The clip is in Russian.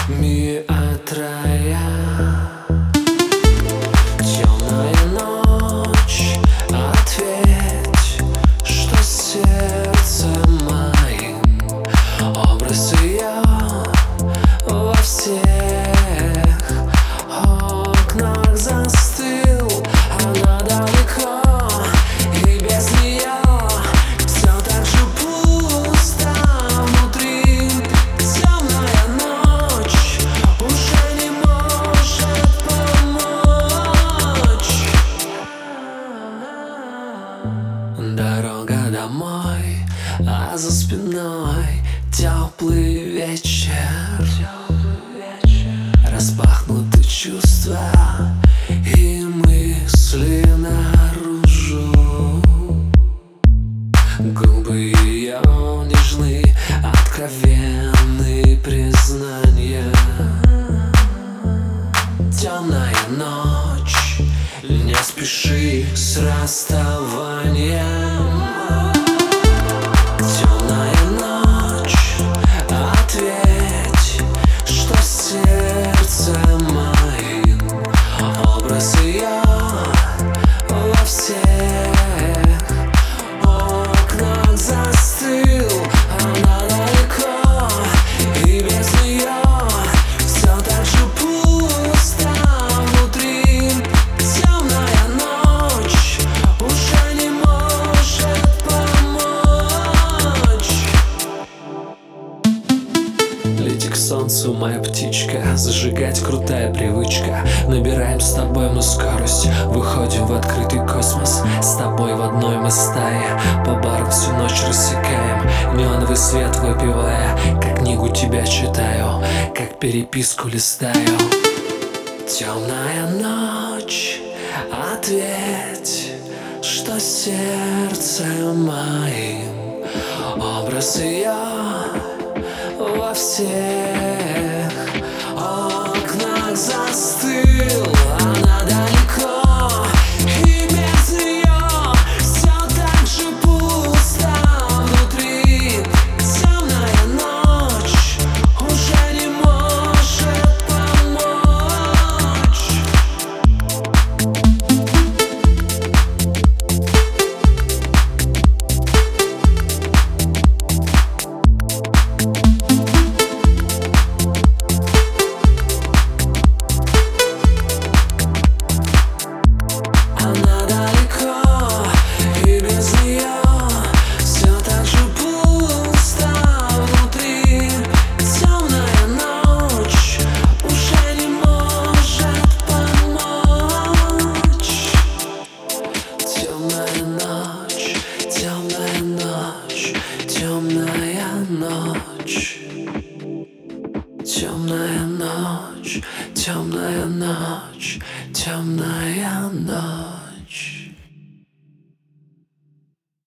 Миотрая. Темная ночь, ответь, что сердцем моим образ ее во всех окнах застыл. Она далеко, и без нее все так же пусто внутри. Темная ночь уже не может помочь. Дорога домой, а за спиной теплый вечер. Распахнуты чувства и мысли наружу. Губы ее нежны, откровенны признания. Темная ночь, не спеши с расставанием. Темная ночь, ответь, что сердцем моим образ ее во всех окнах застыл. Она далеко, и без нее все так же пусто внутри. Темная ночь уже не может помочь. Лети к солнцу, моя птичка, зажигать крутая привычка. Набираем с тобой мы скорость, выходим в открытый космос. С тобой в одной мы стае, по барам всю ночь рассекаем. Неоновый свет выпивая, как книгу тебя читаю, как переписку листаю. Темная ночь, ответь, что сердцем моим образ ее во всех окнах застыл. Она далеко, и без нее все так же пусто внутри. Темная ночь уже не может помочь. Она далеко, и без нее все так же пусто внутри. Темная ночь уже не может помочь. Темная ночь, темная ночь, темная ночь. Темная ночь, темная ночь, темная ночь.